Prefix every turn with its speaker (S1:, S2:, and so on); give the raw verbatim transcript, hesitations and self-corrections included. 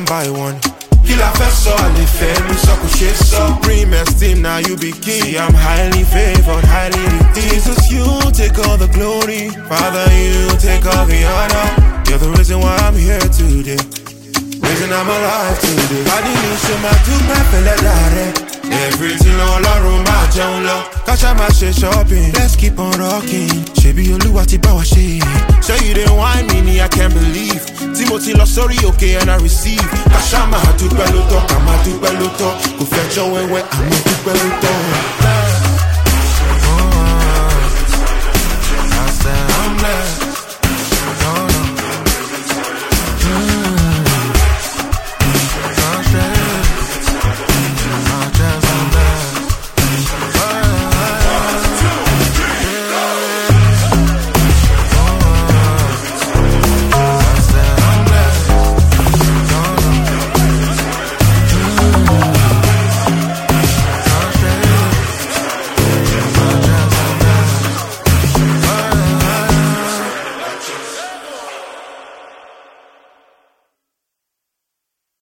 S1: one by one. Kill a first so I live me so couché so. Supreme esteem, now you be king. See, I'm highly favored, highly redeemed. Jesus, you take all the glory. Father, you take all the honor. You're the reason why I'm here today. Reason I'm alive today. I didn't show my two people. Everything all around my jungle. Catch my shit shopping. Let's keep on rocking. Shebi Oluwati bawa she. So you didn't whine me, I can't believe. Timothy lost sorry, okay, and I receive. Kasha ma tu peloto, kama tu peloto. Go fetch your way, I'm tu peloto.